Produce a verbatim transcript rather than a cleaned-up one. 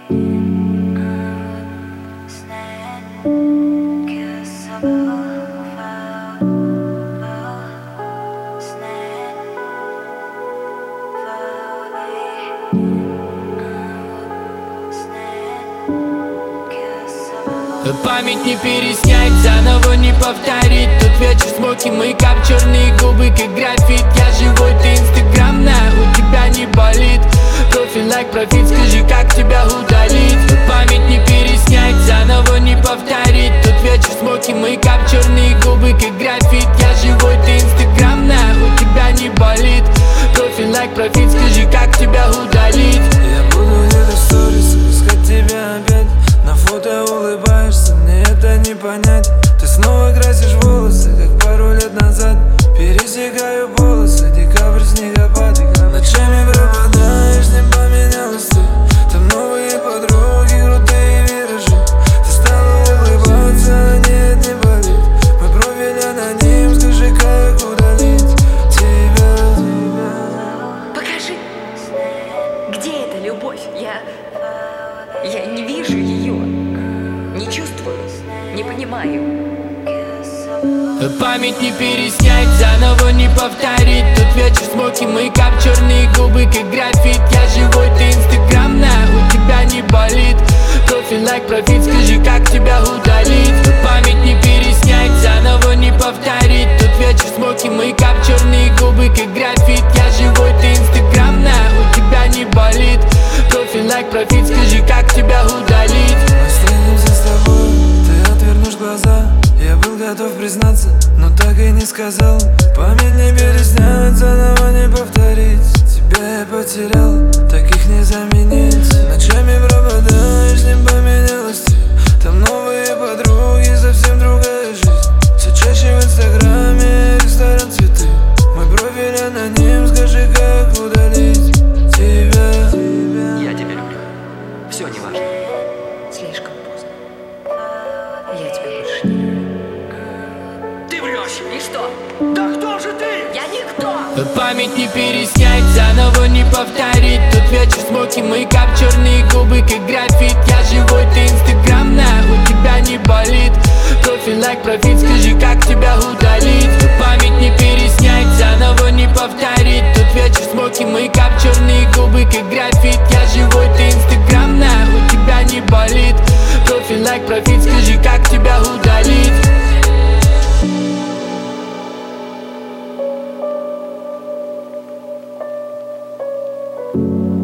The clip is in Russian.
Память не переснять, заново не повторить. Тот вечер, смоки, мейкап, черные губы, как графит. Я живой, ты инстаграмная, у тебя не болит. Профиль, лайк, профит, скажи, как тебя удалить. Память не переснять, заново не повторить. Тот вечер, смоки, мейкап, черные губы, как графит. Я живой, ты инстаграмная, у тебя не болит. Профиль, лайк, профит, скажи, как тебя удалить. Я буду где-то в сторис искать тебя опять. На фото улыбаешься, мне это не понять. Ты снова красишь волосы, как пару лет назад. Пересекаю полосы, декабрь, снегопад. Ночами пропадаешь, не поменялась ты. Там новые подруги, крутые виражи. Ты стала улыбаться, а нет, не болит. Мой профиль аноним, скажи, как удалить тебя. Покажи, где эта любовь? Я... Я не вижу ее, не чувствую, не понимаю. Память не переснять, заново не повторить. Тот вечер, смоки, мейкап, черные губы, как графит. Я живой, ты инстаграмная, у тебя не болит. Профиль, лайк, профит, скажи, как тебя удалить. Память не переснять, заново не повторить. Тот вечер, смоки, мейкап, черные губы, как графит. Я живой, ты инстаграмная, у тебя не болит. Профиль, лайк, профит, скажи, как тебя удалить. Мы встретимся с тобой, ты отвернешь глаза. Я был готов признаться, но так и не сказал. Память не переснять, заново не повторить. Тебя я потерял, таких не заменить. Ночами пропадаешь, не поменялась ты. Там новые подруги, совсем другая жизнь. Все чаще в инстаграме, ресторан, цветы. Мой профиль аноним, скажи, как удалить тебя. Я тебя люблю. Все не важно. Слишком поздно. Я тебя больше не люблю. Ты врешь. И что? Да кто же ты? Я никто. Память не переснять, заново не повторить. Тот вечер, смоки, мейкап, черные губы, как графит. Я живой, ты инстаграмная, у тебя не болит. Профиль, лайк, профит, скажи, как тебя удалить. Память не переснять, заново не повторить. Тот вечер, смоки, мейкап, черные губы, как графит. Я живой, ты инстаграмная, у тебя не болит. Профиль, лайк, профит, скажи, как тебя удалить. Thank